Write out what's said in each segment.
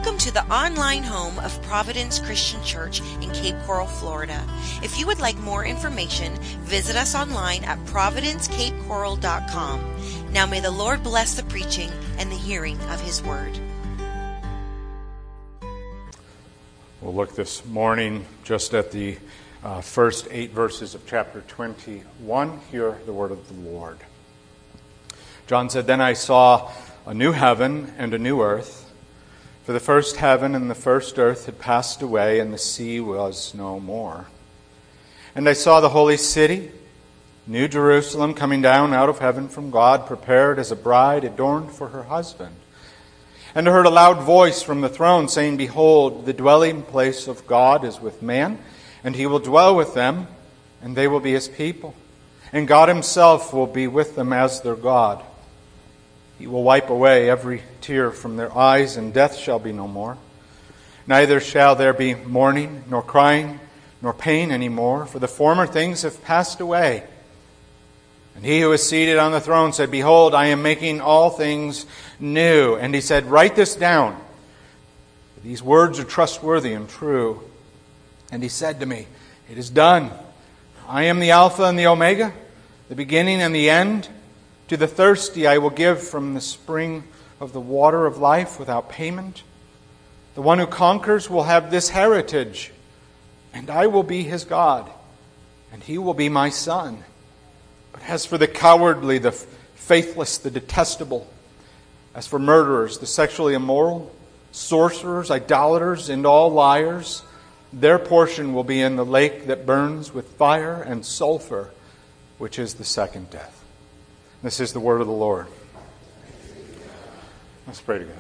Welcome to the online home of Providence Christian Church in Cape Coral, Florida. If you would like more information, visit us online at providencecapecoral.com. Now may the Lord bless the preaching and the hearing of His Word. We'll look this morning just at the first 8 verses of chapter 21. Hear the word of the Lord. John said, "Then I saw a new heaven and a new earth. For the first heaven and the first earth had passed away, and the sea was no more. And I saw the holy city, New Jerusalem, coming down out of heaven from God, prepared as a bride adorned for her husband. And I heard a loud voice from the throne saying, 'Behold, the dwelling place of God is with man, and He will dwell with them, and they will be His people. And God Himself will be with them as their God. He will wipe away every tear from their eyes, and death shall be no more. Neither shall there be mourning, nor crying, nor pain any more, for the former things have passed away.' And He who is seated on the throne said, 'Behold, I am making all things new.' And He said, 'Write this down. These words are trustworthy and true.' And He said to me, 'It is done. I am the Alpha and the Omega, the beginning and the end. To the thirsty I will give from the spring of the water of life without payment. The one who conquers will have this heritage, and I will be his God, and he will be my son. But as for the cowardly, the faithless, the detestable, as for murderers, the sexually immoral, sorcerers, idolaters, and all liars, their portion will be in the lake that burns with fire and sulfur, which is the second death.'" This is the word of the Lord. Let's pray together.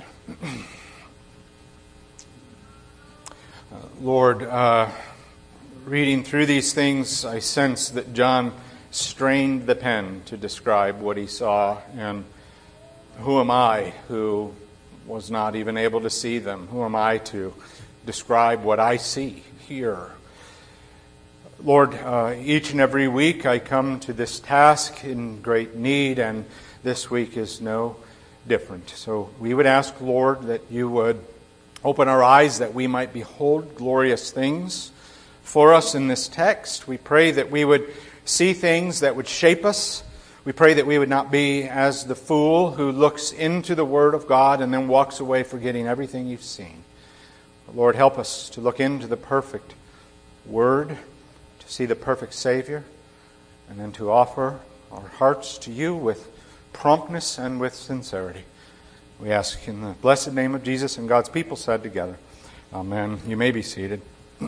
Lord, reading through these things, I sense that John strained the pen to describe what he saw. And who am I who was not even able to see them? Who am I to describe what I see here? Lord, each and every week I come to this task in great need, and this week is no different. So we would ask, Lord, that you would open our eyes that we might behold glorious things for us in this text. We pray that we would see things that would shape us. We pray that we would not be as the fool who looks into the Word of God and then walks away forgetting everything you've seen. Lord, help us to look into the perfect Word, to see the perfect Savior, and then to offer our hearts to you with promptness and with sincerity. We ask in the blessed name of Jesus, and God's people said together, Amen. You may be seated.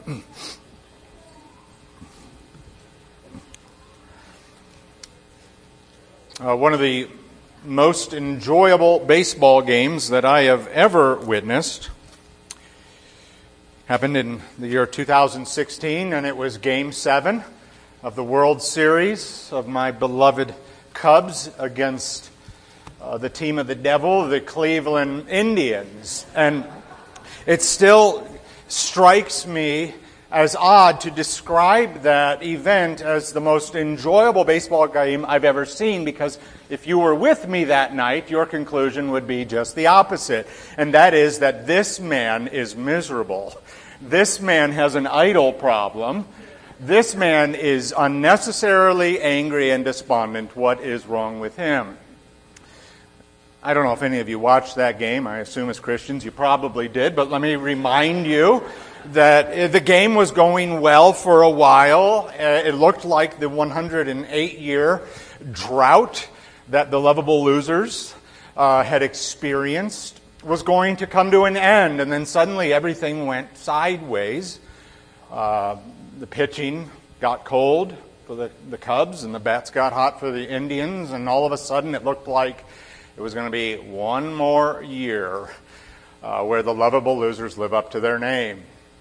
One of the most enjoyable baseball games that I have ever witnessed happened in the year 2016, and it was Game 7 of the World Series of my beloved Cubs against the team of the devil, the Cleveland Indians. And it still strikes me as odd to describe that event as the most enjoyable baseball game I've ever seen, because if you were with me that night, your conclusion would be just the opposite. And that is that this man is miserable. This man has an idol problem. This man is unnecessarily angry and despondent. What is wrong with him? I don't know if any of you watched that game. I assume as Christians you probably did, but let me remind you that the game was going well for a while. It looked like the 108-year drought that the lovable losers had experienced was going to come to an end, and then suddenly everything went sideways. The pitching got cold for the Cubs, and the bats got hot for the Indians, and all of a sudden it looked like it was going to be one more year where the lovable losers live up to their name.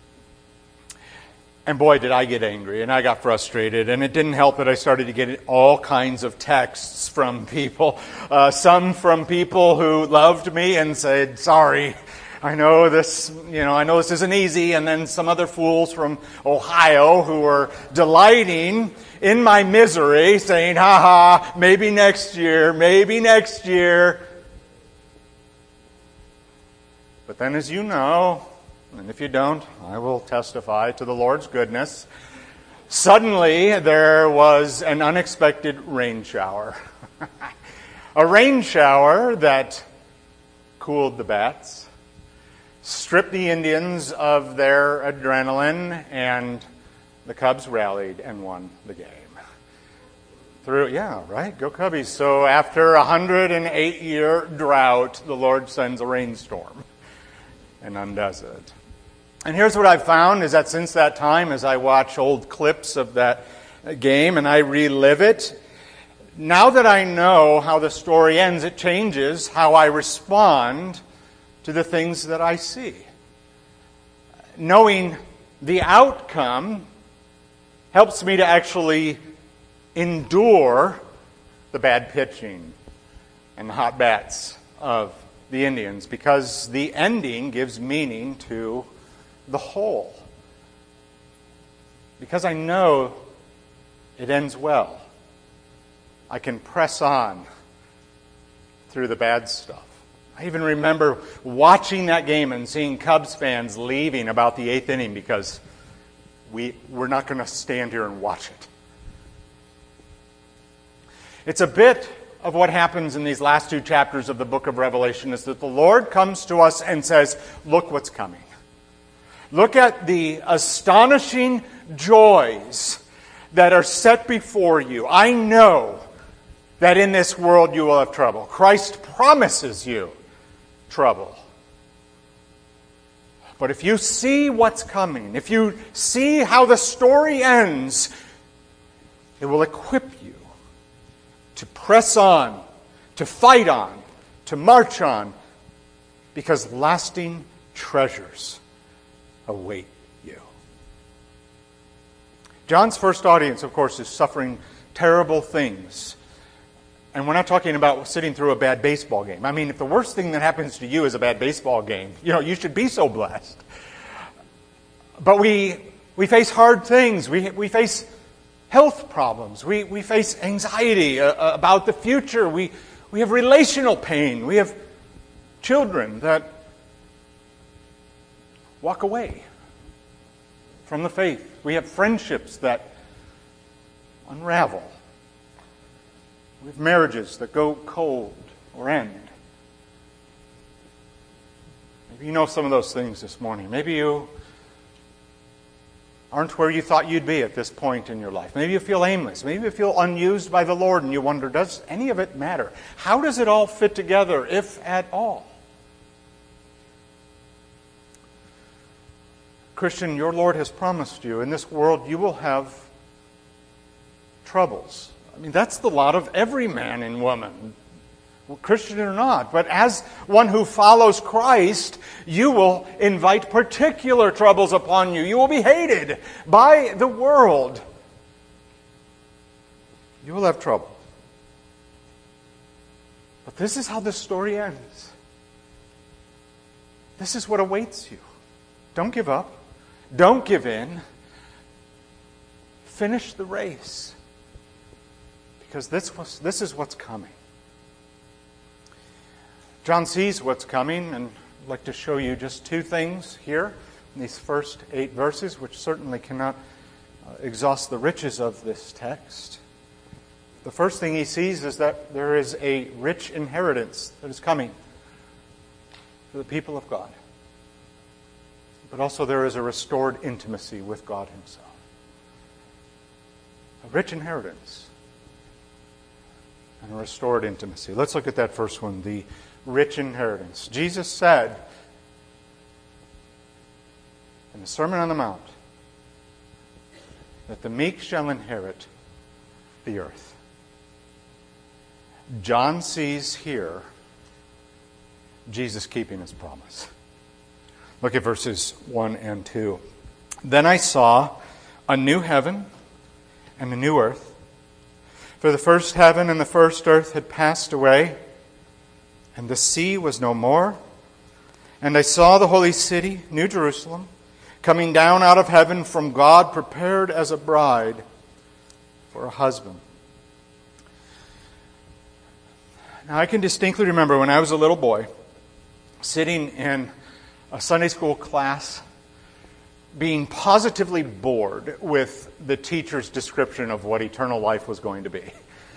And boy, did I get angry, and I got frustrated, and it didn't help that I started to get all kinds of texts from people. Some from people who loved me and said, "Sorry, I know this isn't easy," and then some other fools from Ohio who were delighting in my misery, saying, "Ha ha, maybe next year, maybe next year." But then, as you know, and if you don't, I will testify to the Lord's goodness, suddenly there was an unexpected rain shower. A rain shower that cooled the bats, stripped the Indians of their adrenaline, and the Cubs rallied and won the game. Yeah, right, go Cubbies. So after a 108-year drought, the Lord sends a rainstorm and undoes it. And here's what I've found is that since that time, as I watch old clips of that game and I relive it, now that I know how the story ends, it changes how I respond to the things that I see. Knowing the outcome helps me to actually endure the bad pitching and the hot bats of the Indians, because the ending gives meaning to the whole. Because I know it ends well, I can press on through the bad stuff. I even remember watching that game and seeing Cubs fans leaving about the 8th inning because we're not going to stand here and watch it. It's a bit of what happens in these last 2 chapters of the book of Revelation, is that the Lord comes to us and says, look what's coming. Look at the astonishing joys that are set before you. I know that in this world you will have trouble. Christ promises you trouble. But if you see what's coming, if you see how the story ends, it will equip you to press on, to fight on, to march on, because lasting treasures await you. John's first audience, of course, is suffering terrible things. And we're not talking about sitting through a bad baseball game. I mean, if the worst thing that happens to you is a bad baseball game, you should be so blessed. But we face hard things. We face health problems. We face anxiety about the future. We have relational pain. We have children that walk away from the faith. We have friendships that unravel. We have marriages that go cold or end. Maybe you know some of those things this morning. Maybe you aren't where you thought you'd be at this point in your life. Maybe you feel aimless. Maybe you feel unused by the Lord and you wonder, does any of it matter? How does it all fit together, if at all? Christian, your Lord has promised you in this world you will have troubles. I mean, that's the lot of every man and woman, Christian or not. But as one who follows Christ, you will invite particular troubles upon you. You will be hated by the world. You will have trouble. But this is how the story ends. This is what awaits you. Don't give up. Don't give in. Finish the race. Because this is what's coming. John sees what's coming, and I'd like to show you just 2 things here in these first 8 verses, which certainly cannot exhaust the riches of this text. The first thing he sees is that there is a rich inheritance that is coming to the people of God. But also there is a restored intimacy with God Himself. A rich inheritance and a restored intimacy. Let's look at that first one, the rich inheritance. Jesus said in the Sermon on the Mount that the meek shall inherit the earth. John sees here Jesus keeping His promise. Look at verses 1 and 2. Then I saw a new heaven and a new earth. For the first heaven and the first earth had passed away, and the sea was no more. And I saw the holy city, New Jerusalem, coming down out of heaven from God, prepared as a bride for a husband. Now I can distinctly remember when I was a little boy, sitting in a Sunday school class being positively bored with the teacher's description of what eternal life was going to be.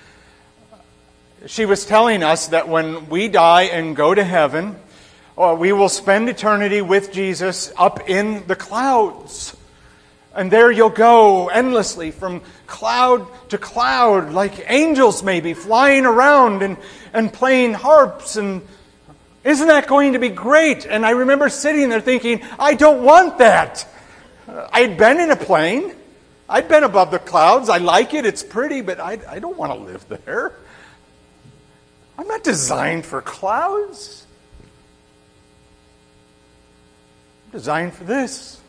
She was telling us that when we die and go to heaven, we will spend eternity with Jesus up in the clouds. And there you'll go endlessly from cloud to cloud, like angels maybe, flying around and playing harps. And isn't that going to be great? And I remember sitting there thinking, I don't want that. I'd been in a plane. I'd been above the clouds. I like it. It's pretty, but I don't want to live there. I'm not designed for clouds. I'm designed for this.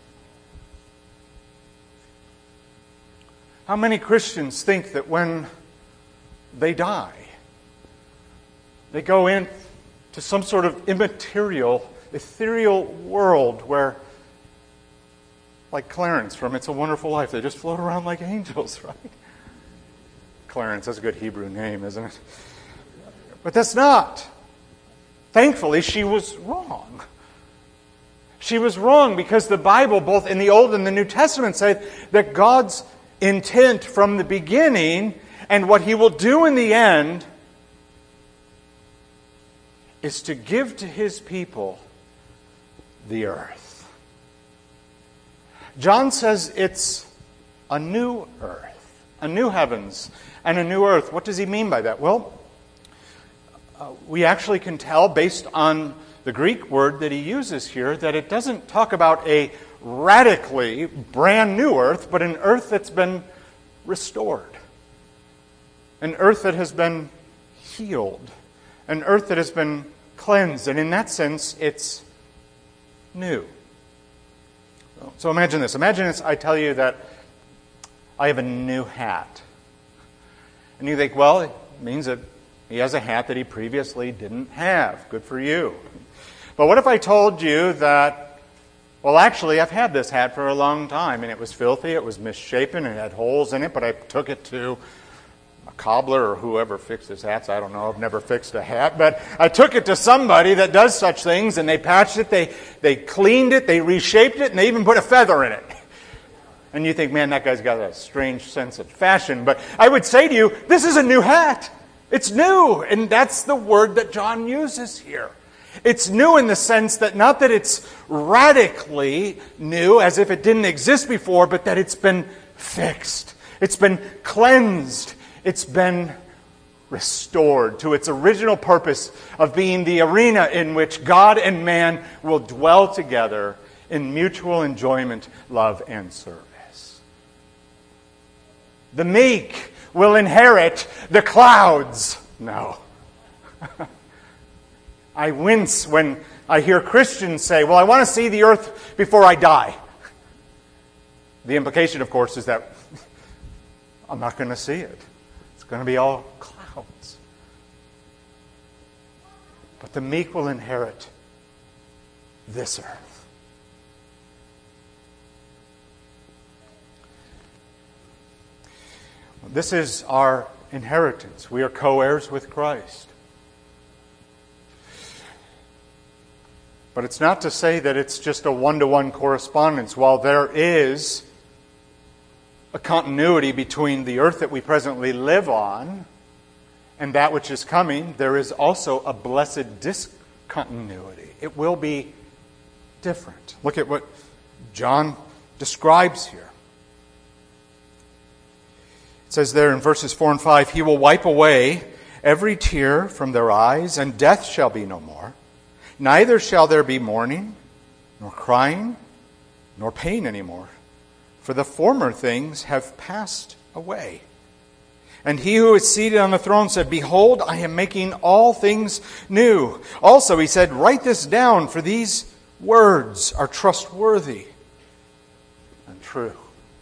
How many Christians think that when they die, they go into some sort of immaterial, ethereal world where, like Clarence from It's a Wonderful Life, they just float around like angels, right? Clarence, that's a good Hebrew name, isn't it? But that's not. Thankfully, she was wrong. She was wrong because the Bible, both in the Old and the New Testament, said that God's intent from the beginning and what He will do in the end is to give to His people the earth. John says it's a new earth, a new heavens, and a new earth. What does he mean by that? Well, we actually can tell based on the Greek word that he uses here that it doesn't talk about a radically brand new earth, but an earth that's been restored. An earth that has been healed. An earth that has been cleansed. And in that sense, it's new. So imagine this. Imagine this, I tell you that I have a new hat. And you think, well, it means that he has a hat that he previously didn't have. Good for you. But what if I told you that, well, actually, I've had this hat for a long time, and it was filthy, it was misshapen, it had holes in it, but I took it to a cobbler or whoever fixes hats. I don't know, I've never fixed a hat, but I took it to somebody that does such things, and they patched it, they cleaned it, they reshaped it, and they even put a feather in it. And you think, man, that guy's got a strange sense of fashion. But I would say to you, this is a new hat. It's new, and that's the word that John uses here. It's new in the sense that not that it's radically new, as if it didn't exist before, but that it's been fixed. It's been cleansed. It's been restored to its original purpose of being the arena in which God and man will dwell together in mutual enjoyment, love, and service. The meek will inherit the clouds. No. I wince when I hear Christians say, well, I want to see the earth before I die. The implication, of course, is that I'm not going to see it. It's going to be all clouds. But the meek will inherit this earth. This is our inheritance. We are co-heirs with Christ. But it's not to say that it's just a one-to-one correspondence. While there is a continuity between the earth that we presently live on and that which is coming, there is also a blessed discontinuity. It will be different. Look at what John describes here. It says there in verses 4 and 5, He will wipe away every tear from their eyes, and death shall be no more. Neither shall there be mourning, nor crying, nor pain anymore, for the former things have passed away. And He who is seated on the throne said, Behold, I am making all things new. Also, He said, Write this down, for these words are trustworthy and true.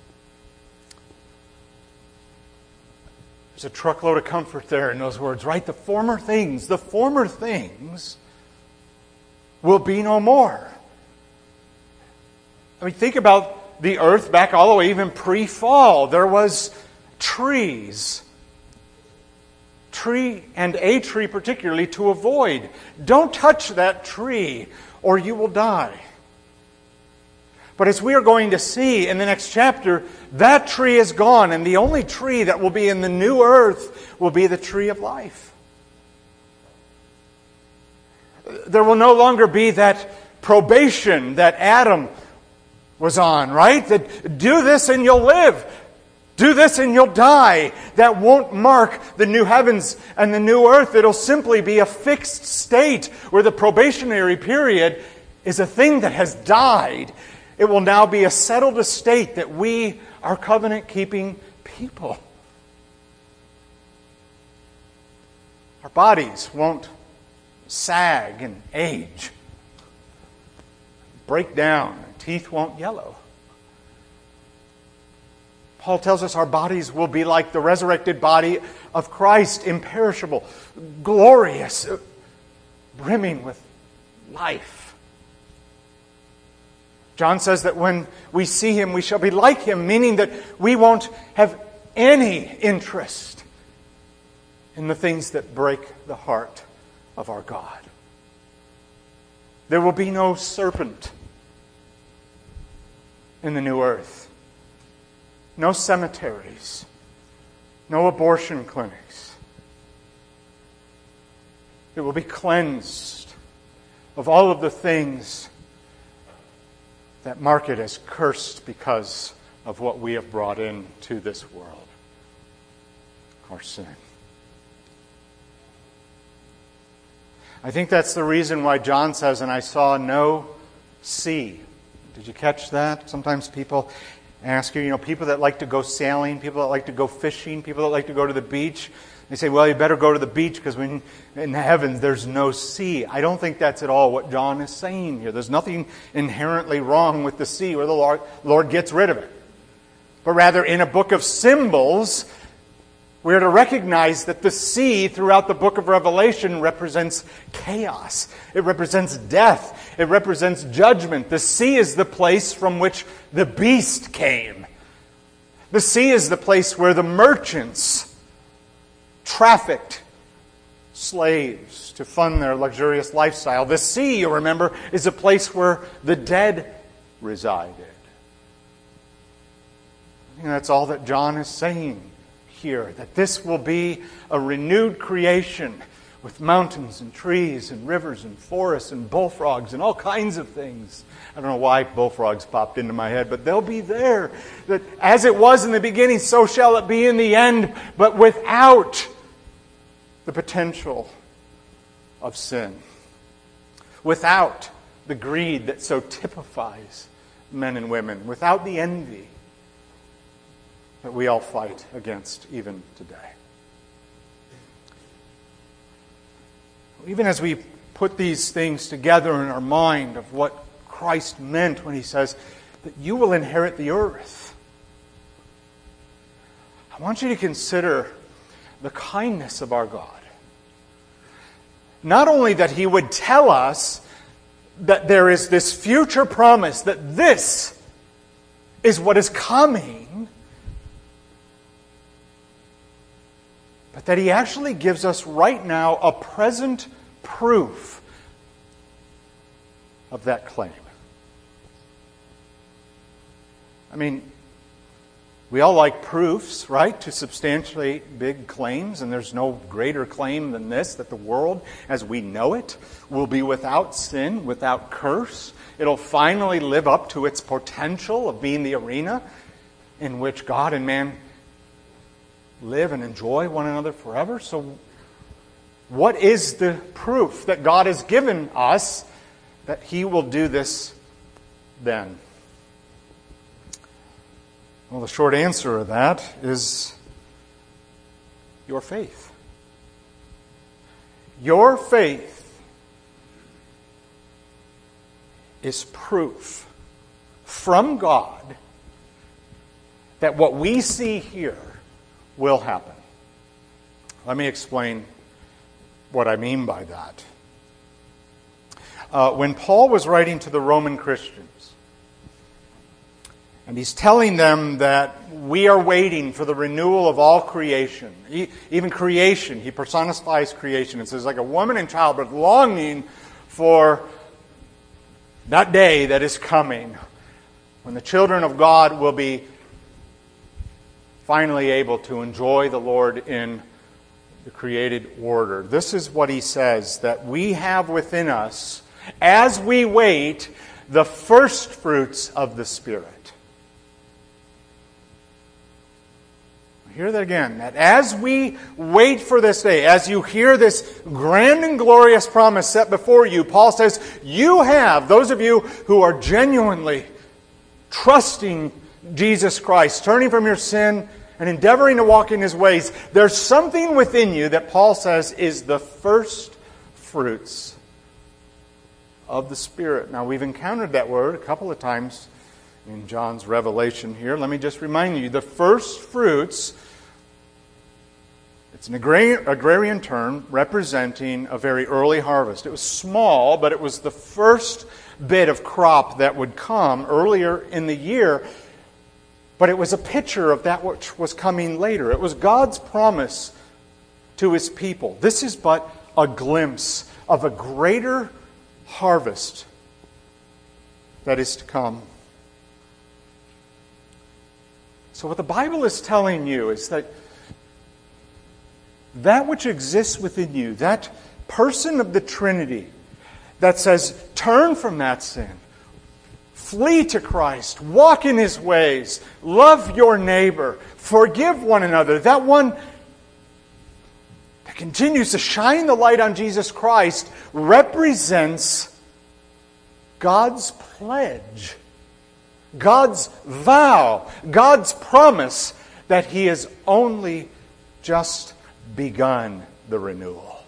There's a truckload of comfort there in those words, right? The former things will be no more. I mean, think about the earth back all the way even pre-fall. There was trees. And a tree particularly to avoid. Don't touch that tree or you will die. But as we are going to see in the next chapter, that tree is gone, and the only tree that will be in the new earth will be the tree of life. There will no longer be that probation that Adam was on, right? That do this and you'll live. Do this and you'll die. That won't mark the new heavens and the new earth. It'll simply be a fixed state where the probationary period is a thing that has died. It will now be a settled estate that we are covenant-keeping people. Our bodies won't sag and age, break down, and teeth won't yellow. Paul tells us our bodies will be like the resurrected body of Christ, imperishable, glorious, brimming with life. John says that when we see Him, we shall be like Him, meaning that we won't have any interest in the things that break the heart of our God. There will be no serpent in the new earth. No cemeteries. No abortion clinics. It will be cleansed of all of the things that mark it as cursed because of what we have brought into this world. Our sin. I think that's the reason why John says, and I saw no sea. Did you catch that? Sometimes people ask you, people that like to go sailing, people that like to go fishing, people that like to go to the beach, they say, well, you better go to the beach because when in the heavens there's no sea. I don't think that's at all what John is saying here. There's nothing inherently wrong with the sea where the Lord gets rid of it. But rather, in a book of symbols, we're to recognize that the sea throughout the book of Revelation represents chaos. It represents death. It represents judgment. The sea is the place from which the beast came. The sea is the place where the merchants trafficked slaves to fund their luxurious lifestyle. The sea, you remember, is a place where the dead resided. And that's all that John is saying here, that this will be a renewed creation with mountains and trees and rivers and forests and bullfrogs and all kinds of things. I don't know why bullfrogs popped into my head, but they'll be there. That as it was in the beginning, so shall it be in the end, but without the potential of sin. Without the greed that so typifies men and women. Without the envy that we all fight against even today. Even as we put these things together in our mind of what Christ meant when He says that you will inherit the earth, I want you to consider the kindness of our God. Not only that He would tell us that there is this future promise, that this is what is coming, but that He actually gives us right now a present proof of that claim. I mean, we all like proofs, right, to substantiate big claims, and there's no greater claim than this, that the world as we know it will be without sin, without curse. It'll finally live up to its potential of being the arena in which God and man live and enjoy one another forever. So what is the proof that God has given us that He will do this then? Well, the short answer of that is your faith. Your faith is proof from God that what we see here will happen. Let me explain what I mean by that. When Paul was writing to the Roman Christians, and he's telling them that we are waiting for the renewal of all creation. Even creation, he personifies creation. It says like a woman in childbirth longing for that day that is coming when the children of God will be finally able to enjoy the Lord in the created order. This is what he says, that we have within us, as we wait, the first fruits of the Spirit. Hear that again, that as we wait for this day, as you hear this grand and glorious promise set before you, Paul says, you have, those of you who are genuinely trusting Jesus Christ, turning from your sin and endeavoring to walk in His ways, there's something within you that Paul says is the first fruits of the Spirit. Now, we've encountered that word a couple of times in John's revelation here. Let me just remind you, the first fruits, it's an agrarian term representing a very early harvest. It was small, but it was the first bit of crop that would come earlier in the year. But it was a picture of that which was coming later. It was God's promise to His people. This is but a glimpse of a greater harvest that is to come. So what the Bible is telling you is that which exists within you, that person of the Trinity that says, turn from that sin, flee to Christ, walk in His ways, love your neighbor, forgive one another, that one that continues to shine the light on Jesus Christ represents God's pledge, God's vow, God's promise that He has only just begun the renewal.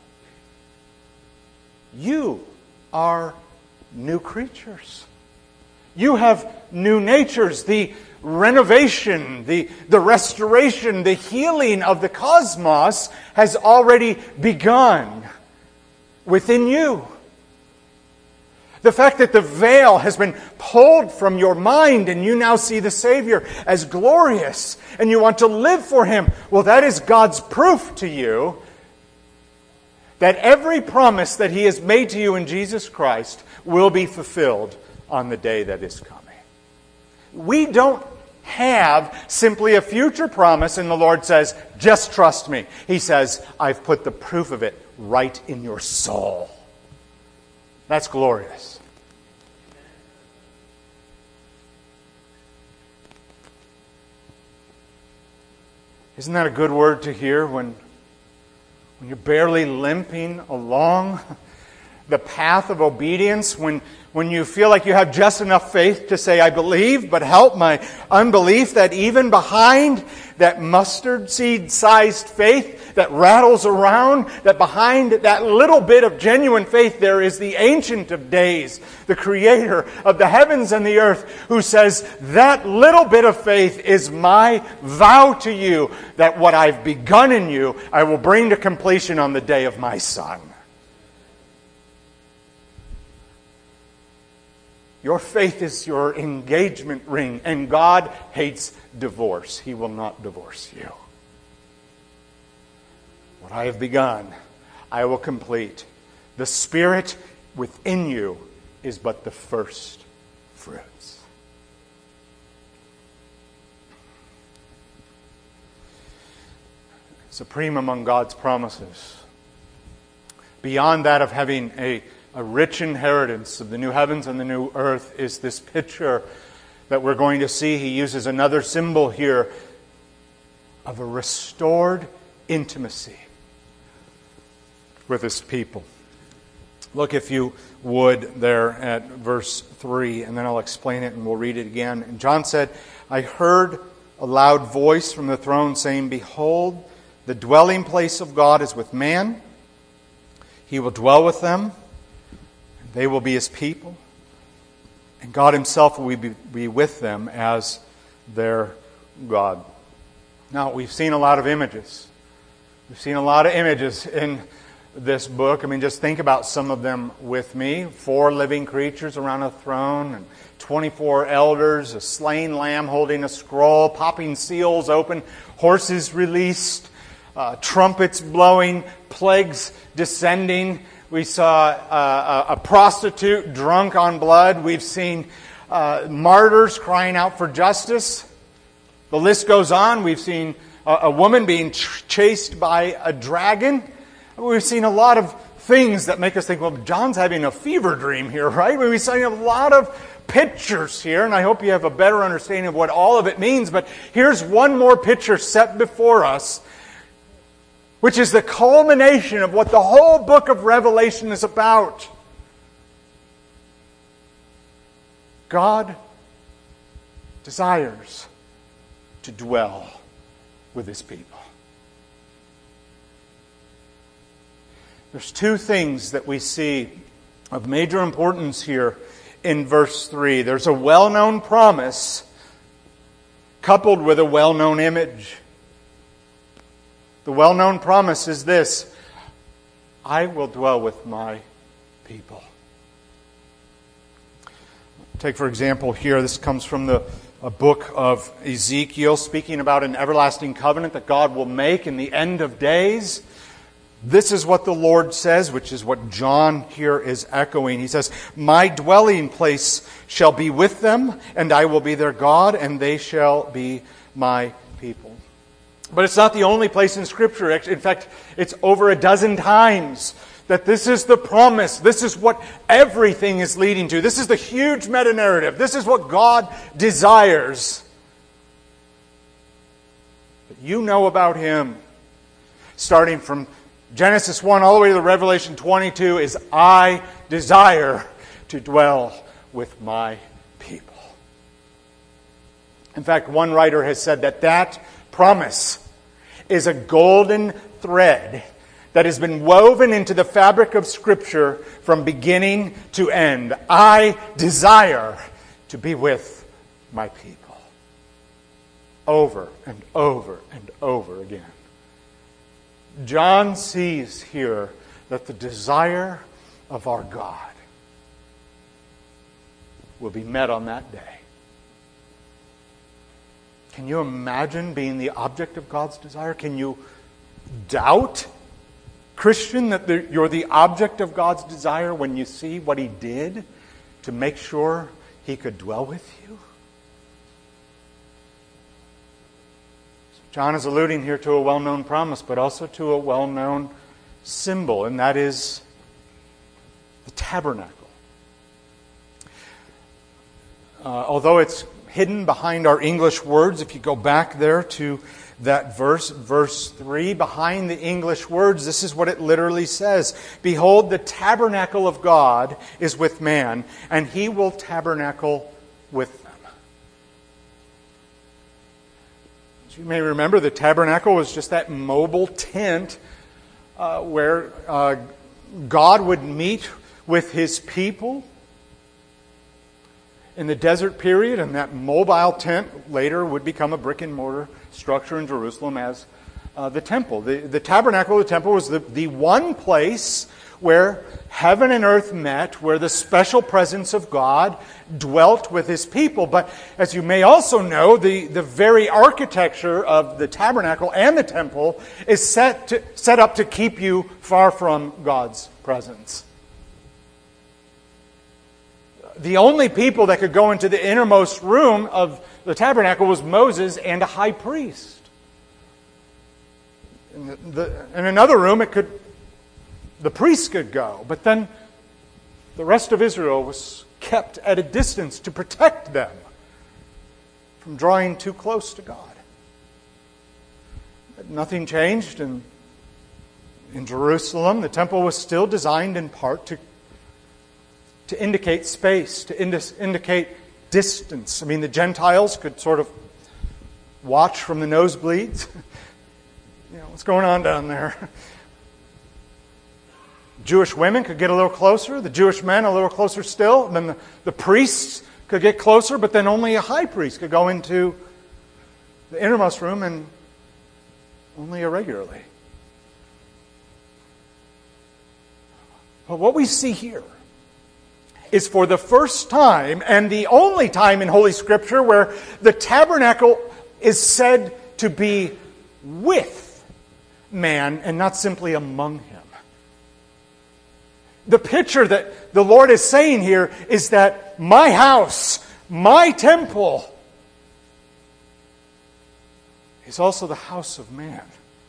You are new creatures. You have new natures. The renovation, the restoration, the healing of the cosmos has already begun within you. The fact that the veil has been pulled from your mind and you now see the Savior as glorious and you want to live for Him, well, that is God's proof to you that every promise that He has made to you in Jesus Christ will be fulfilled on the day that is coming. We don't have simply a future promise and the Lord says, just trust me. He says, I've put the proof of it right in your soul. That's glorious. Isn't that a good word to hear when you're barely limping along the path of obedience, when you feel like you have just enough faith to say, I believe, but help my unbelief, that even behind that mustard seed-sized faith that rattles around, that behind that little bit of genuine faith there is the Ancient of Days, the Creator of the heavens and the earth, who says, that little bit of faith is my vow to you, that what I've begun in you, I will bring to completion on the day of my Son. Your faith is your engagement ring, and God hates divorce. He will not divorce you. What I have begun, I will complete. The Spirit within you is but the first fruits. Supreme among God's promises, beyond that of having a rich inheritance of the new heavens and the new earth, is this picture that we're going to see. He uses another symbol here of a restored intimacy with His people. Look, if you would, there at verse 3, and then I'll explain it and we'll read it again. And John said, I heard a loud voice from the throne saying, Behold, the dwelling place of God is with man. He will dwell with them. They will be His people, and God Himself will be with them as their God. Now, we've seen a lot of images. We've seen a lot of images in this book. I mean, just think about some of them with me. 4 living creatures around a throne, and 24 elders, a slain lamb holding a scroll, popping seals open, horses released, trumpets blowing, plagues descending. We saw a prostitute drunk on blood. We've seen martyrs crying out for justice. The list goes on. We've seen a woman being chased by a dragon. We've seen a lot of things that make us think, well, John's having a fever dream here, right? We've seen a lot of pictures here, and I hope you have a better understanding of what all of it means. But here's one more picture set before us, which is the culmination of what the whole book of Revelation is about. God desires to dwell with His people. There's two things that we see of major importance here in verse 3. There's a well-known promise coupled with a well-known image. The well-known promise is this: I will dwell with my people. Take, for example, here, this comes from a book of Ezekiel, speaking about an everlasting covenant that God will make in the end of days. This is what the Lord says, which is what John here is echoing. He says, my dwelling place shall be with them, and I will be their God, and they shall be my people. But it's not the only place in Scripture. In fact, it's over a dozen times that this is the promise. This is what everything is leading to. This is the huge meta-narrative. This is what God desires. That you know about Him. Starting from Genesis 1 all the way to the Revelation 22 is, I desire to dwell with my people. In fact, one writer has said that promise is a golden thread that has been woven into the fabric of Scripture from beginning to end. I desire to be with my people. Over and over and over again. John sees here that the desire of our God will be met on that day. Can you imagine being the object of God's desire? Can you doubt, Christian, that you're the object of God's desire when you see what He did to make sure He could dwell with you? John is alluding here to a well-known promise, but also to a well-known symbol, and that is the tabernacle. Although it's hidden behind our English words, if you go back there to that verse 3, behind the English words, this is what it literally says. Behold, the tabernacle of God is with man, and He will tabernacle with them. As you may remember, the tabernacle was just that mobile tent where God would meet with His people in the desert period, and that mobile tent later would become a brick and mortar structure in Jerusalem as the temple. The tabernacle of the temple was the one place where heaven and earth met, where the special presence of God dwelt with His people. But as you may also know, the very architecture of the tabernacle and the temple is set up to keep you far from God's presence. The only people that could go into the innermost room of the tabernacle was Moses and a high priest. In another room, the priests could go, but then the rest of Israel was kept at a distance to protect them from drawing too close to God. But nothing changed in Jerusalem. The temple was still designed in part to indicate space, to indicate distance. I mean, the Gentiles could sort of watch from the nosebleeds. What's going on down there? Jewish women could get a little closer. The Jewish men a little closer still. Then the priests could get closer, but then only a high priest could go into the innermost room, and only irregularly. But what we see here is for the first time and the only time in Holy Scripture where the tabernacle is said to be with man and not simply among him. The picture that the Lord is saying here is that my house, my temple, is also the house of man.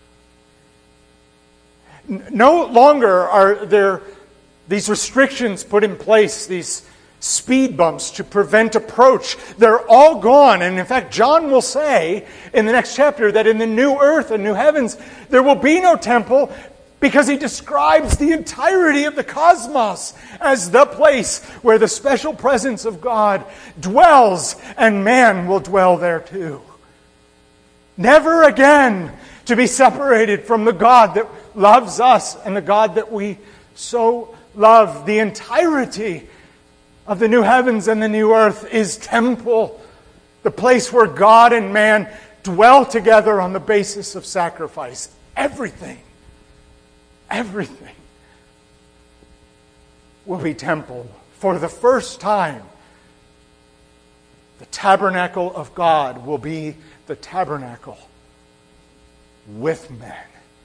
No longer are there these restrictions put in place, these speed bumps to prevent approach. They're all gone. And in fact, John will say in the next chapter that in the new earth and new heavens, there will be no temple, because he describes the entirety of the cosmos as the place where the special presence of God dwells, and man will dwell there too. Never again to be separated from the God that loves us and the God that we so love. The entirety of the new heavens and the new earth is temple, the place where God and man dwell together on the basis of sacrifice. Everything will be temple. For the first time, the tabernacle of God will be the tabernacle with men.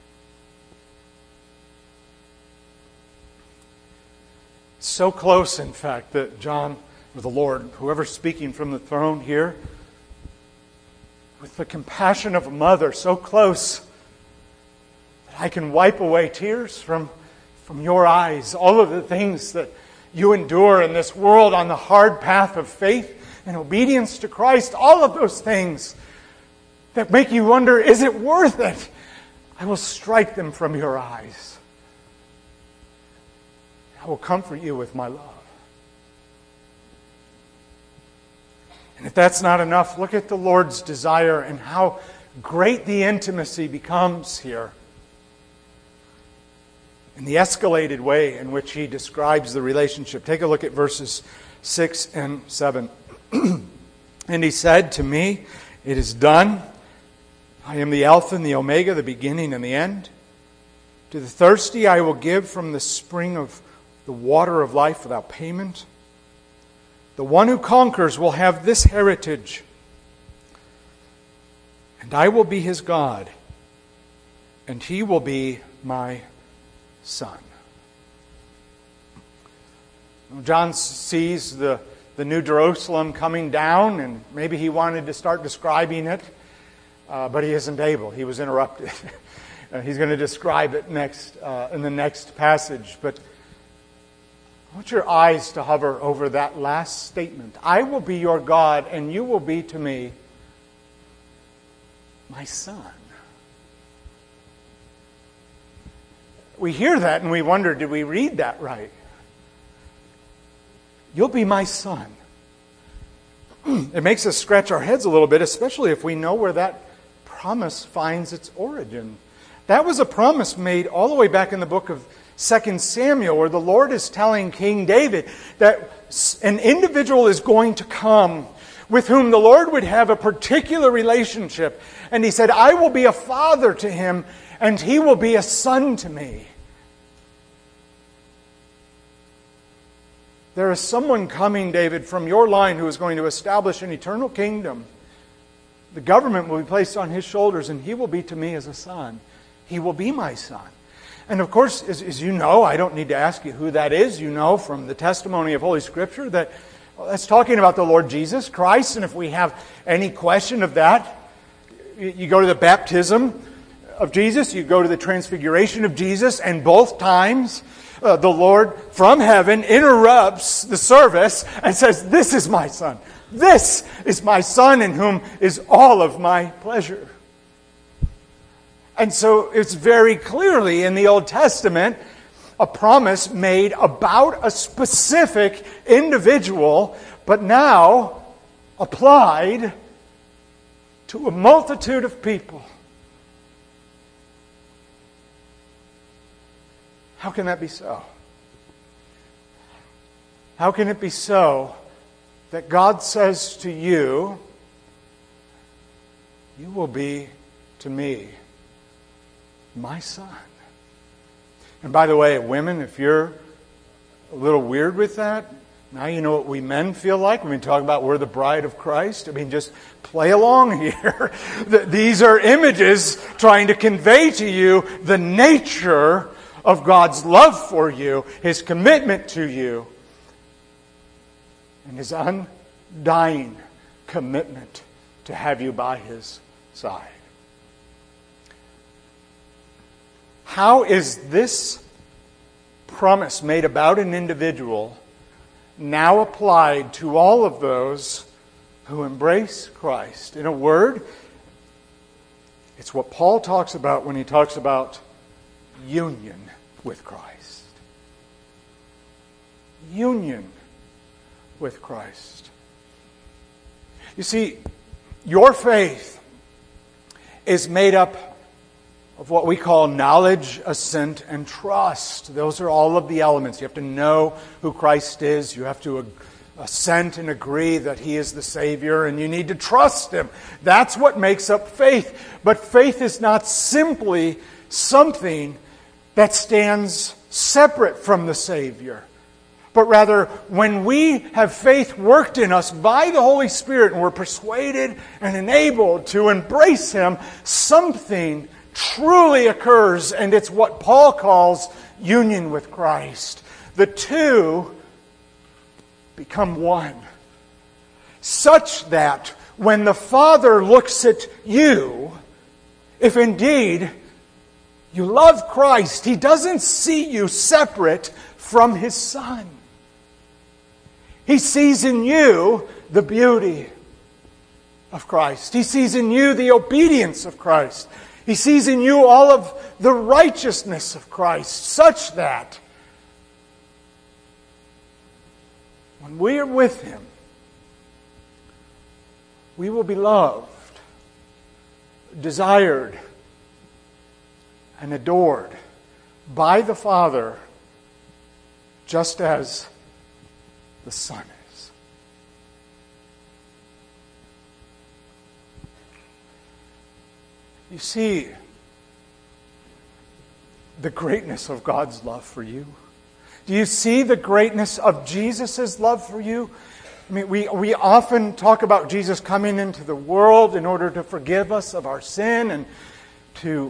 So close, in fact, that John, or the Lord, whoever's speaking from the throne here, with the compassion of a mother, so close that I can wipe away tears from your eyes. All of the things that you endure in this world on the hard path of faith and obedience to Christ, all of those things that make you wonder, is it worth it? I will strike them from your eyes. I will comfort you with my love. And if that's not enough, look at the Lord's desire and how great the intimacy becomes here. In the escalated way in which he describes the relationship. Take a look at verses 6 and 7. And he said to me, "It is done. I am the Alpha and the Omega, the beginning and the end. To the thirsty I will give from the spring of the water of life without payment. The one who conquers will have this heritage, and I will be his God, and he will be my son." John sees the New Jerusalem coming down, and maybe he wanted to start describing it, but he isn't able. He was interrupted. He's going to describe it next in the next passage, but I want your eyes to hover over that last statement. I will be your God, and you will be to me my son. We hear that and we wonder, did we read that right? You'll be my son. It makes us scratch our heads a little bit, especially if we know where that promise finds its origin. That was a promise made all the way back in the book of 2 Samuel, where the Lord is telling King David that an individual is going to come with whom the Lord would have a particular relationship. And he said, I will be a father to him, and he will be a son to me. There is someone coming, David, from your line who is going to establish an eternal kingdom. The government will be placed on his shoulders, and he will be to me as a son. He will be my son. And of course, as you know, I don't need to ask you who that is. You know from the testimony of Holy Scripture that that's talking about the Lord Jesus Christ. And if we have any question of that, you go to the baptism of Jesus, you go to the transfiguration of Jesus, and both times the Lord from heaven interrupts the service and says, "This is my son. This is my son in whom is all of my pleasure." And so it's very clearly in the Old Testament a promise made about a specific individual, but now applied to a multitude of people. How can that be so? How can it be so that God says to you, "You will be to me my son"? And by the way, women, if you're a little weird with that, now you know what we men feel like when we talk about we're the bride of Christ. I mean, just play along here. These are images trying to convey to you the nature of God's love for you, His commitment to you, and His dying commitment to have you by His side. How is this promise made about an individual now applied to all of those who embrace Christ? In a word, it's what Paul talks about when he talks about union with Christ. Union with Christ. You see, your faith is made up of what we call knowledge, assent, and trust. Those are all of the elements. You have to know who Christ is. You have to assent and agree that He is the Savior, and you need to trust Him. That's what makes up faith. But faith is not simply something that stands separate from the Savior. But rather, when we have faith worked in us by the Holy Spirit and we're persuaded and enabled to embrace Him, something truly occurs, and it's what Paul calls union with Christ. The two become one, such that when the Father looks at you, if indeed you love Christ, He doesn't see you separate from His Son. He sees in you the beauty of Christ. He sees in you the obedience of Christ. He sees in you all of the righteousness of Christ, such that when we are with Him, we will be loved, desired, and adored by the Father, just as the Son is. You see the greatness of God's love for you? Do you see the greatness of Jesus' love for you? I mean, we often talk about Jesus coming into the world in order to forgive us of our sin and to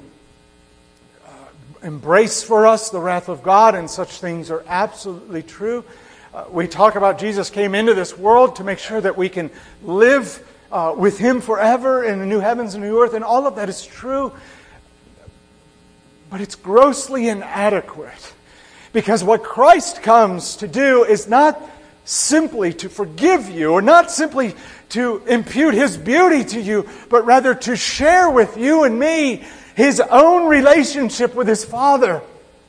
embrace for us the wrath of God, and such things are absolutely true. We talk about Jesus came into this world to make sure that we can live with Him forever in the new heavens and new earth, and all of that is true. But it's grossly inadequate, because what Christ comes to do is not simply to forgive you, or not simply to impute His beauty to you, but rather to share with you and me His own relationship with His Father.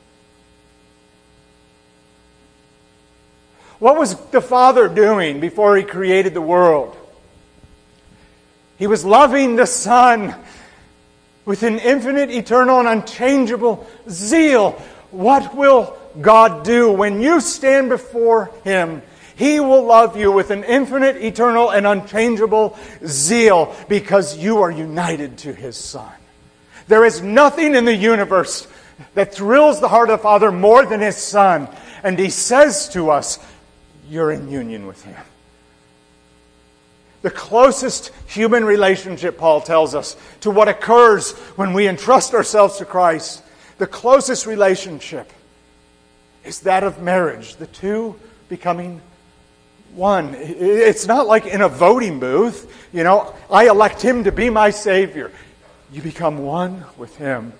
What was the Father doing before He created the world? He was loving the Son with an infinite, eternal, and unchangeable zeal. What will God do when you stand before Him? He will love you with an infinite, eternal, and unchangeable zeal because you are united to His Son. There is nothing in the universe that thrills the heart of the Father more than His Son. And He says to us, you're in union with Him. The closest human relationship, Paul tells us, to what occurs when we entrust ourselves to Christ, the closest relationship is that of marriage, the two becoming one. It's not like in a voting booth, I elect Him to be my Savior. You become one with Him.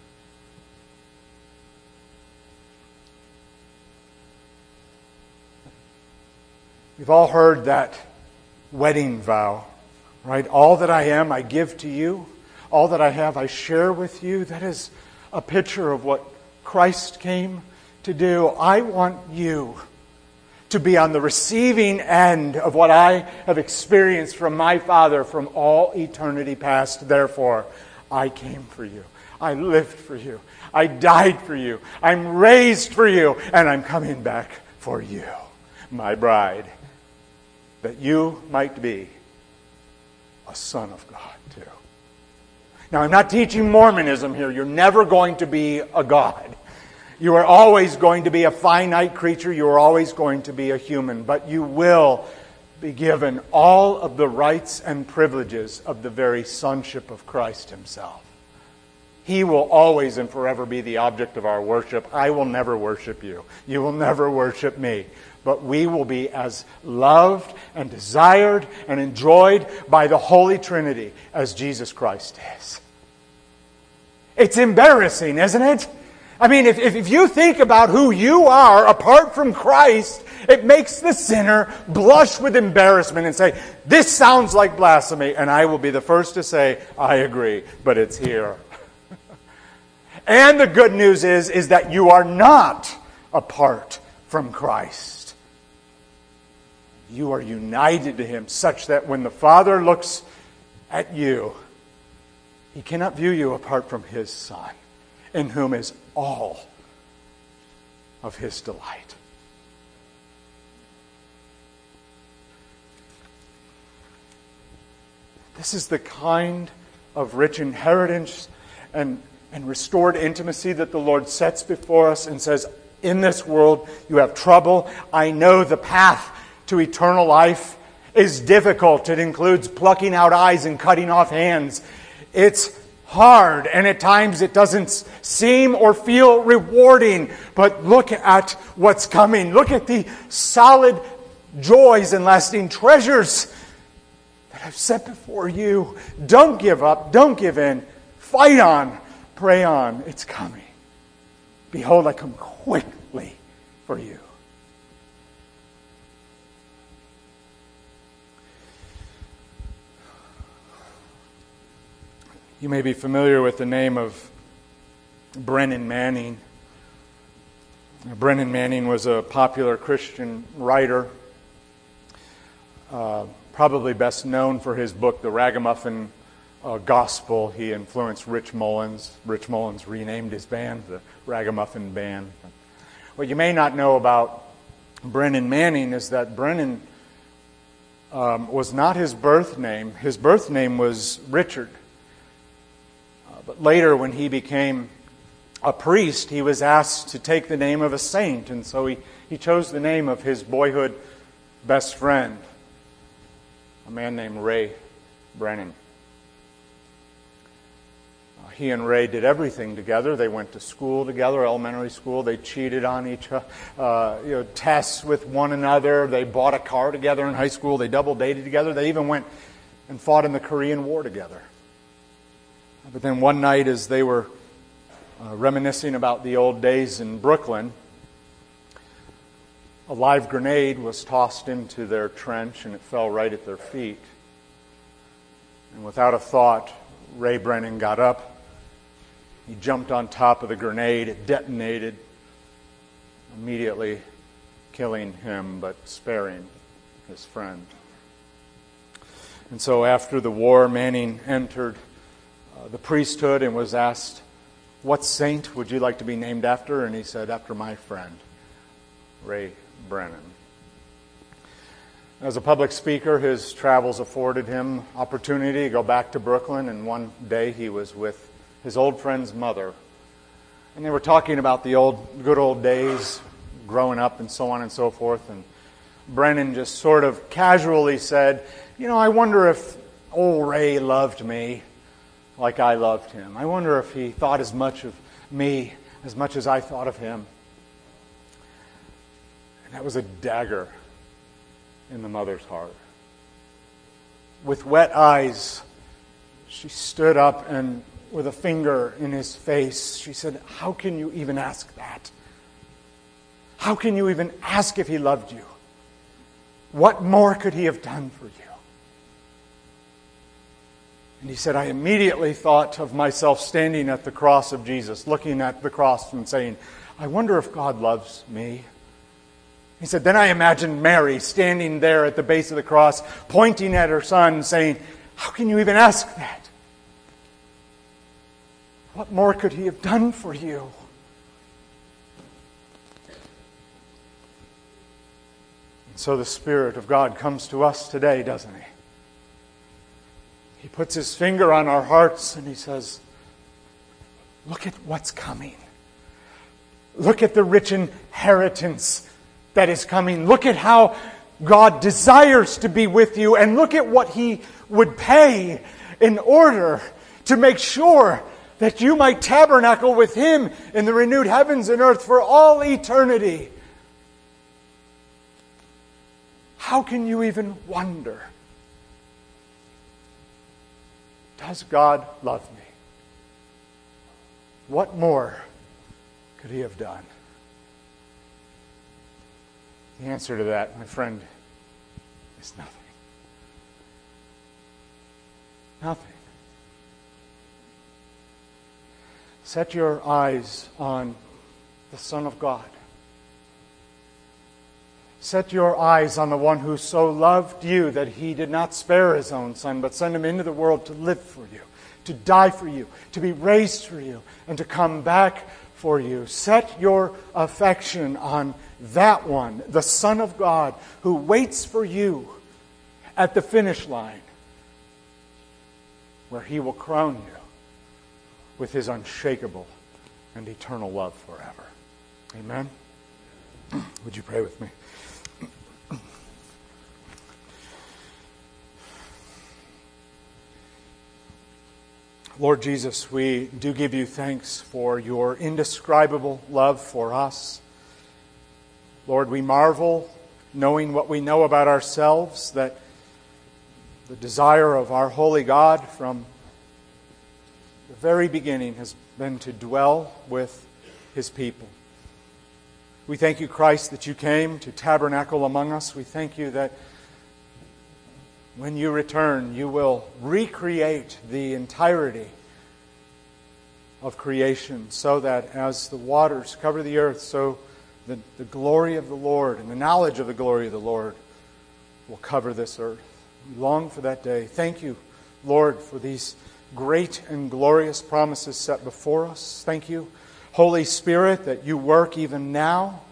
We've all heard that wedding vow, right? All that I am, I give to you. All that I have, I share with you. That is a picture of what Christ came to do. I want you to be on the receiving end of what I have experienced from my Father from all eternity past. Therefore, I came for you. I lived for you. I died for you. I'm raised for you. And I'm coming back for you, my bride, that you might be a son of God too. Now, I'm not teaching Mormonism here. You're never going to be a God. You are always going to be a finite creature. You are always going to be a human. But you will be given all of the rights and privileges of the very sonship of Christ Himself. He will always and forever be the object of our worship. I will never worship you. You will never worship me. but we will be as loved and desired and enjoyed by the Holy Trinity as Jesus Christ is. It's embarrassing, isn't it? I mean, if you think about who you are apart from Christ, it makes the sinner blush with embarrassment and say, this sounds like blasphemy. And I will be the first to say, I agree, but it's here. And the good news is that you are not apart from Christ. You are united to Him such that when the Father looks at you, He cannot view you apart from His Son, in whom is all of His delight. This is the kind of rich inheritance and restored intimacy that the Lord sets before us and says, in this world you have trouble. I know the path to eternal life is difficult. It includes plucking out eyes and cutting off hands. It's hard, and at times it doesn't seem or feel rewarding. But look at what's coming. Look at the solid joys and lasting treasures that I've set before you. Don't give up. Don't give in. Fight on. Pray on. It's coming. Behold, I come quickly for you. You may be familiar with the name of Brennan Manning. Brennan Manning was a popular Christian writer, probably best known for his book, The Ragamuffin Gospel. He influenced Rich Mullins. Rich Mullins renamed his band the Ragamuffin Band. What you may not know about Brennan Manning is that Brennan was not his birth name. His birth name was Richard. But later, when he became a priest, he was asked to take the name of a saint. And so he chose the name of his boyhood best friend, a man named Ray Brennan. He and Ray did everything together. They went to school together, elementary school. They cheated on each tests with one another. They bought a car together in high school. They double dated together. They even went and fought in the Korean War together. But then one night, as they were reminiscing about the old days in Brooklyn, a live grenade was tossed into their trench and it fell right at their feet. And without a thought, Ray Brennan got up. He jumped on top of the grenade. It detonated, immediately killing him but sparing his friend. And so after the war, Manning entered the priesthood and was asked, what saint would you like to be named after? And he said, after my friend, Ray Brennan. As a public speaker, his travels afforded him opportunity to go back to Brooklyn, and one day he was with his old friend's mother. And they were talking about the good old days, growing up and so on and so forth. And Brennan just sort of casually said, I wonder if old Ray loved me like I loved him. I wonder if he thought as much of me as much as I thought of him. And that was a dagger in the mother's heart. With wet eyes, she stood up and with a finger in his face, she said, how can you even ask that? How can you even ask if he loved you? What more could he have done for you? And he said, I immediately thought of myself standing at the cross of Jesus, looking at the cross and saying, I wonder if God loves me. He said, then I imagined Mary standing there at the base of the cross, pointing at her son, saying, how can you even ask that? What more could he have done for you? And so the Spirit of God comes to us today, doesn't he? He puts his finger on our hearts and he says, look at what's coming. Look at the rich inheritance that is coming. Look at how God desires to be with you, and look at what he would pay in order to make sure that you might tabernacle with him in the renewed heavens and earth for all eternity. How can you even wonder? Does God love me? What more could he have done? The answer to that, my friend, is nothing. Nothing. Set your eyes on the Son of God. Set your eyes on the one who so loved you that he did not spare his own Son, but sent him into the world to live for you, to die for you, to be raised for you, and to come back for you. Set your affection on that one, the Son of God, who waits for you at the finish line, where he will crown you with his unshakable and eternal love forever. Amen? Would you pray with me? Lord Jesus, we do give you thanks for your indescribable love for us. Lord, we marvel, knowing what we know about ourselves, that the desire of our holy God from the very beginning has been to dwell with his people. We thank you, Christ, that you came to tabernacle among us. We thank you that when you return, you will recreate the entirety of creation so that as the waters cover the earth, so the glory of the Lord and the knowledge of the glory of the Lord will cover this earth. We long for that day. Thank you, Lord, for these great and glorious promises set before us. Thank you, Holy Spirit, that you work even now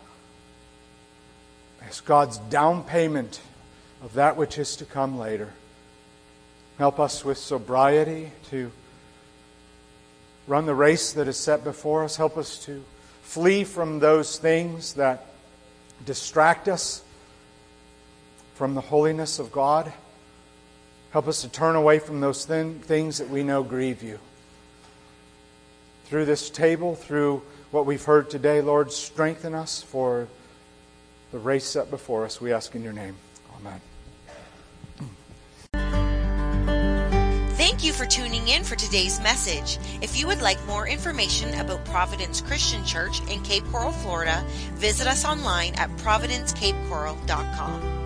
as God's down payment of that which is to come later. Help us with sobriety to run the race that is set before us. Help us to flee from those things that distract us from the holiness of God. Help us to turn away from those things that we know grieve you. Through this table, through what we've heard today, Lord, strengthen us for the race set before us. We ask in your name. Amen. Thank you for tuning in for today's message. If you would like more information about Providence Christian Church in Cape Coral, Florida, visit us online at providencecapecoral.com.